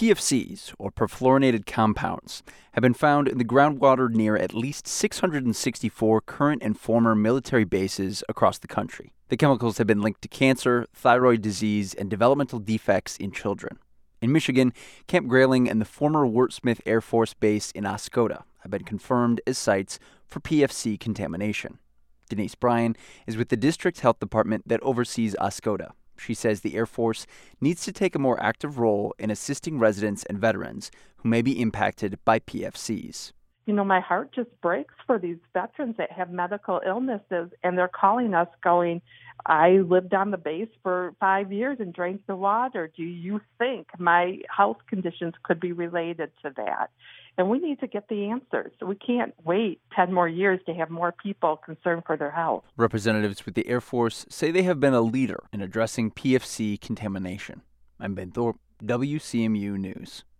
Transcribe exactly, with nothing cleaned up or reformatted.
P F Cs, or perfluorinated compounds, have been found in the groundwater near at least six hundred sixty-four current and former military bases across the country. The chemicals have been linked to cancer, thyroid disease, and developmental defects in children. In Michigan, Camp Grayling and the former Wurtsmith Air Force Base in Oscoda have been confirmed as sites for P F C contamination. Denise Bryan is with the district health department that oversees Oscoda. She says the Air Force needs to take a more active role in assisting residents and veterans who may be impacted by P F Cs. You know, my heart just breaks for these veterans that have medical illnesses, and they're calling us going, I lived on the base for five years and drank the water. Do you think my health conditions could be related to that? And we need to get the answers. We can't wait ten more years to have more people concerned for their health. Representatives with the Air Force say they have been a leader in addressing P F C contamination. I'm Ben Thorpe, W C M U News.